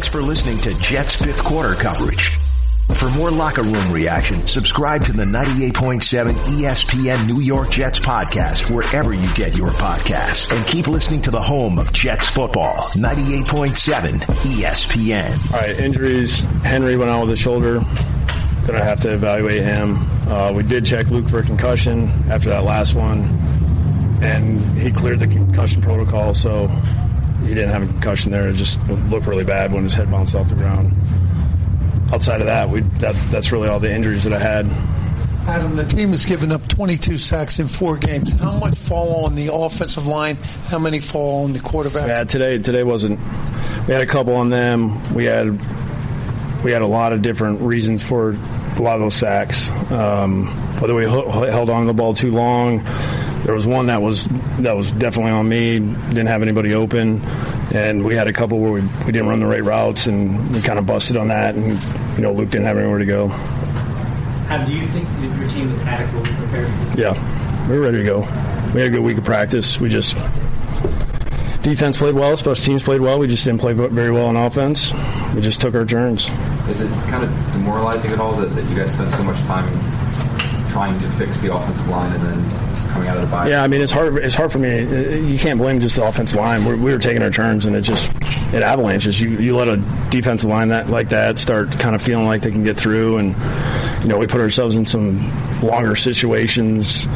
Thanks for listening to Jets fifth quarter coverage. For more locker room reaction, subscribe to the 98.7 ESPN New York Jets podcast wherever you get your podcasts. And keep listening to the home of Jets football, 98.7 ESPN. All right, injuries. Henry went out with his shoulder. Gonna have to evaluate him. We did check Luke for a concussion after that last one, and he cleared the concussion protocol, so he didn't have a concussion there. It just looked really bad when his head bounced off the ground. Outside of that, that's really all the injuries that I had. Adam, the team has given up 22 sacks in 4 games. How much fall on the offensive line? How many fall on the quarterback? Yeah, today wasn't. We had a couple on them. We had a lot of different reasons for a lot of those sacks. Whether we held on to the ball too long. There was one that was definitely on me. Didn't have anybody open, and we had a couple where we didn't run the right routes, and we kind of busted on that. And Luke didn't have anywhere to go. How do you think that your team was adequately prepared for this? Yeah, we were ready to go. We had a good week of practice. Defense played well, special teams played well. We just didn't play very well on offense. We just took our turns. Is it kind of demoralizing at all that you guys spent so much time trying to fix the offensive line and then coming out of the bye? Yeah, I mean, it's hard for me. You can't blame just the offensive line. We were taking our turns, and it avalanches. You let a defensive line like that start kind of feeling like they can get through, and we put ourselves in some longer situations.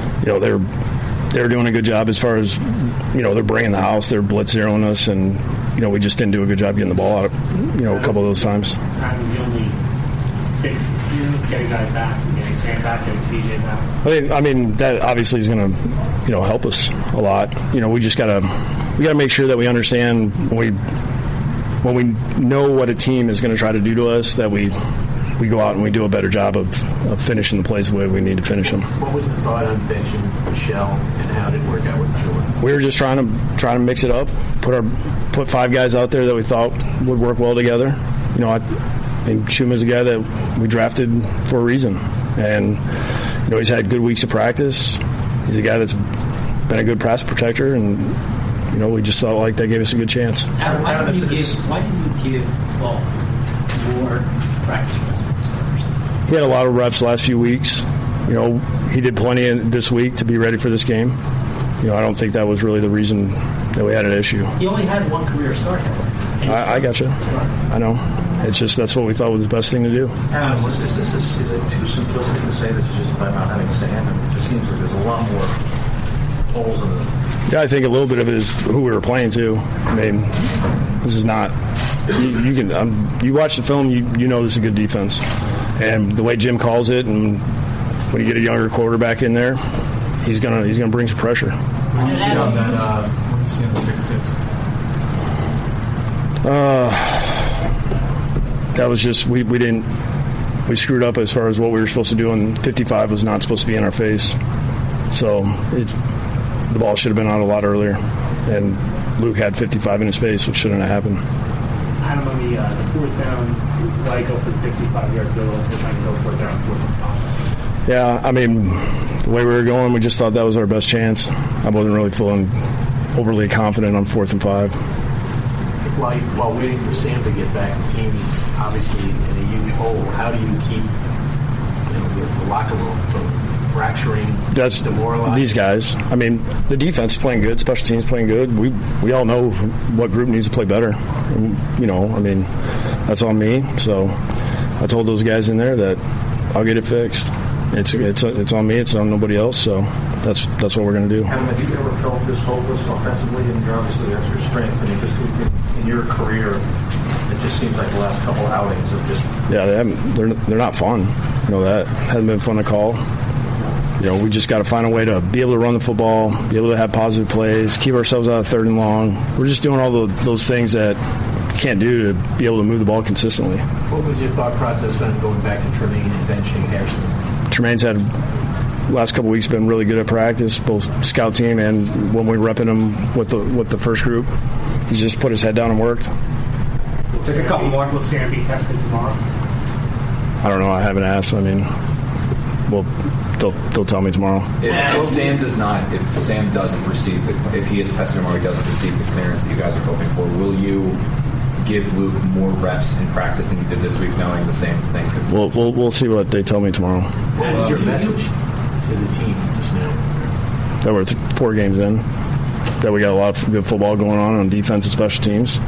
They're doing a good job as far as they're bringing the house. They're blitz zeroing us, and we just didn't do a good job getting the ball out. A couple of those times. That was the only fix, getting guys back, getting Sam back, getting CJ back. I mean that obviously is going to help us a lot. We just gotta make sure that we understand when we know what a team is going to try to do to us, that we go out and we do a better job of finishing the plays the way we need to finish them. What was the thought on benching Michelle, and how did it work out with Jordan? We were just trying to mix it up, put 5 guys out there that we thought would work well together. I think Schuma's a guy that we drafted for a reason, and he's had good weeks of practice. He's a guy that's been a good pass protector, and we just felt like that gave us a good chance. Adam, why did you give Paul more practice? He had a lot of reps the last few weeks. He did plenty this week to be ready for this game. I don't think that was really the reason that we had an issue. He only had one career start, however. I got you. I know. It's just that's what we thought was the best thing to do. Adam, is it too simplistic to say this is just about not having Sam? It just seems like there's a lot more holes in it. Yeah, I think a little bit of it is who we were playing to. I mean, this is not. You watch the film, you know this is a good defense, and the way Jim calls it, and when you get a younger quarterback in there, he's gonna bring some pressure. When you see on that, when you see on the pick six. That was just we we screwed up as far as what we were supposed to do, and 55 was not supposed to be in our face. So the ball should have been out a lot earlier, and Luke had 55 in his face, which shouldn't have happened. Adam, on the fourth down, why go for the 55-yard field goal instead of trying to go for it down 4th and 5? Yeah, I mean, the way we were going, we just thought that was our best chance. I wasn't really feeling overly confident on 4th and 5. While waiting for Sam to get back, the team is obviously in a huge hole. How do you keep the locker room from fracturing, demoralizing? These guys. I mean, the defense is playing good, special teams playing good. We all know what group needs to play better. I mean, that's on me. So I told those guys in there that I'll get it fixed. It's on me. It's on nobody else. So that's what we're going to do. Adam, have you ever felt this hopeless offensively? And obviously that's your strength. I mean, just in your career, it just seems like the last couple outings of just. Yeah, they're not fun. That hasn't been fun to call. We just got to find a way to be able to run the football, be able to have positive plays, keep ourselves out of 3rd and long. We're just doing all those things that you can't do to be able to move the ball consistently. What was your thought process on going back to Tremaine and benching Harrison? Tremaine's had last couple weeks been really good at practice, both scout team and when we repping him with the first group. He's just put his head down and worked. Take a couple more. Will Sam be tested tomorrow? I don't know. I haven't asked. I mean, they'll tell me tomorrow. If Sam doesn't receive if he is tested tomorrow, he doesn't receive the clearance that you guys are hoping for, will you give Luke more reps in practice than you did this week, knowing the same thing? We'll see what they tell me tomorrow. What was your message to the team just now? That we're 4 games in, that we got a lot of good football going on defense and special teams.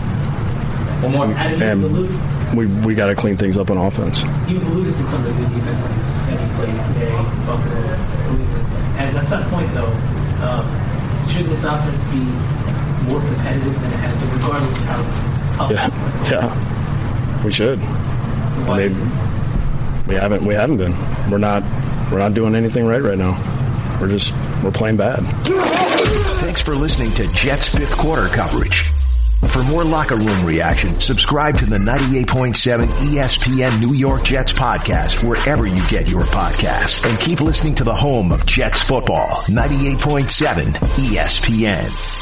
And we got to clean things up on offense. You've alluded to some of the good defense that he played today, Buffalo, Cleveland. And at some point, though, should this offense be more competitive than it has been, regardless of how tough? Yeah, we should. So I mean, we haven't been. We're not doing anything right now. We're playing bad. Thanks for listening to Jets fifth quarter coverage. For more locker room reaction, subscribe to the 98.7 ESPN New York Jets podcast wherever you get your podcasts. And keep listening to the home of Jets football, 98.7 ESPN.